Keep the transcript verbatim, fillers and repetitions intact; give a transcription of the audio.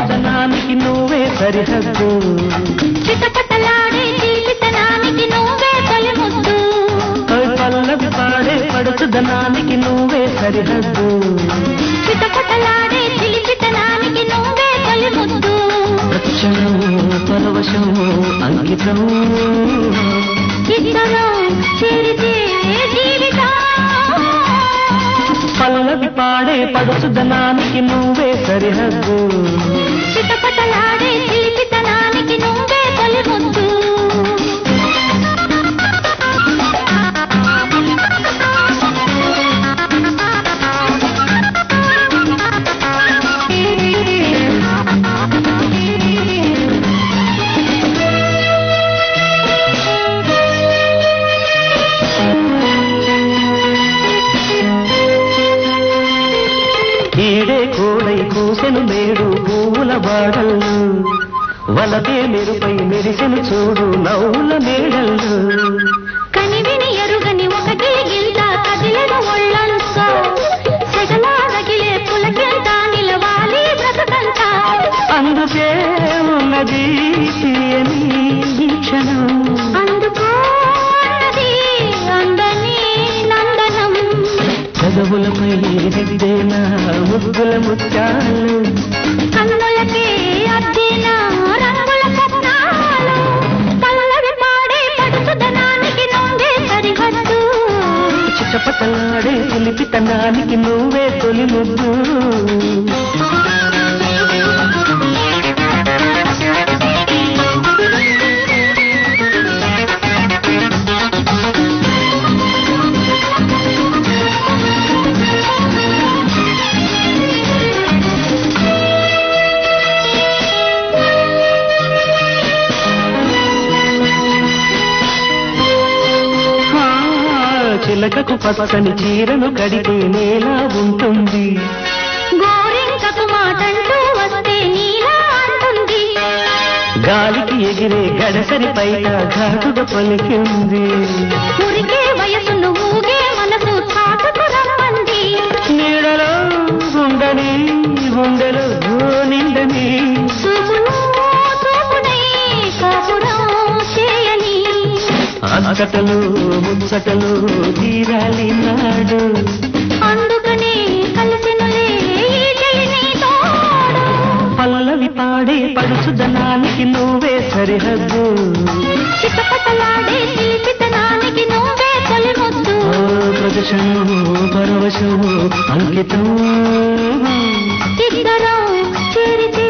పడుచుదనానికి నువ్వే సరిహద్దు చిటపటలాడే జీవితనానికి నువ్వే తొలి ముద్దు పల్లవి పాడే పడుచుదనానికి నువ్వే సరిహద్దు చిటపటలాడే జీవితనానికి నువ్వే తొలి ముద్దు ప్రతిక్షణం పరవశం అంకితం ఇద్దరు చేరితే జీవితం పల్లవి పాడే పడుచుదనానికి నువ్వే సరిహద్దు చిటపటలాడే జీవితనానికి నువ్వే తొలి ముద్దు ఈడే కోడై కూసెను మేడు పూల బాడళ్ళు వలదే మెరుపై మెరిసెను చూడు నవ్వుల మేడళ్ళు కనివిని ఎరుగని ఒకటి గిల్త కదిలను ఒళ్ళంతా సెగలా రగిలే పులకింత నిలవాలి బ్రతకంత అందుకే ఉన్నది తీయని ఈ క్షణం అందుకోన్నది అందని నందనం చదువులపై దిద్దేనా ముద్దుల ముత్యాలు కన్నులకే అద్దిన రంగుల స్వప్నాలు పల్లవి పాడే పడుచుదనానికి నువ్వే సరిహద్దు చిటపటలాడే పిలిపితనానికి నువ్వే తొలి ముద్దు చిలకకు పచ్చని చీరను కడితే నేలా ఉంటుంది గోరింకకు మాటంటూ వస్తే నీలా అంటుంది గాలికి ఎగిరే గడసరి పైన ఘాటుగా పలికింది ఉరికే వయసును ఊగే మనసు చాటుకు రమ్మంది నీడలో ఉండని గుండెలో నిండని చూపును చూపునై కాపురం చేయని అంతటలు ముచ్చటలు తీరాలి నాడు అందుకనే కలిసినులే ఈ చెలిని తోడు పల్లవి పాడే పడుచుదనానికి నువ్వే సరిహద్దు చిటపటలాడే జీవితనానికి నువ్వే తొలి ముద్దు ప్రదర్శనం పరవశం అంకితం ఇద్దరం చేరితే